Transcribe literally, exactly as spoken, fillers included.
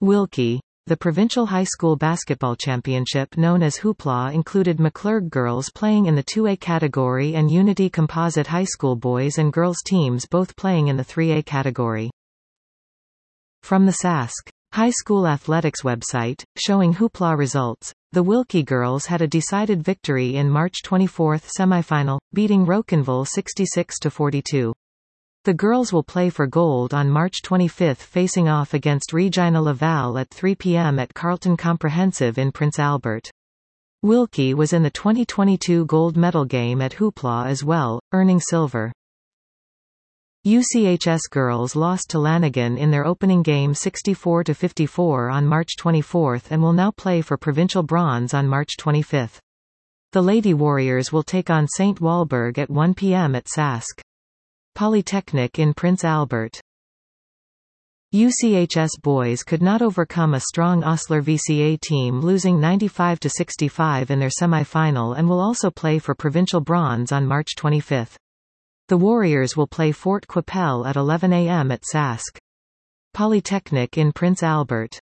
Wilkie. The provincial high school basketball championship known as Hoopla included McClurg girls playing in the two A category and Unity Composite High School boys and girls teams both playing in the three A category. From the Sask High School Athletics website, showing Hoopla results, the Wilkie girls had a decided victory in March twenty-fourth semifinal, beating Rocanville sixty-six to forty-two. The girls will play for gold on March twenty-fifth facing off against Regina Laval at three p m at Carleton Comprehensive in Prince Albert. Wilkie was in the twenty twenty-two gold medal game at Hoopla as well, earning silver. U C H S girls lost to Lanigan in their opening game sixty-four to fifty-four on March twenty-fourth and will now play for provincial bronze on March twenty-fifth. The Lady Warriors will take on Saint Walburg at one p m at Sask Polytechnic in Prince Albert. U C H S boys could not overcome a strong Osler V C A team, losing ninety-five to sixty-five in their semi-final, and will also play for provincial bronze on March twenty-fifth. The Warriors will play Fort Qu'Appelle at eleven a m at Sask Polytechnic in Prince Albert.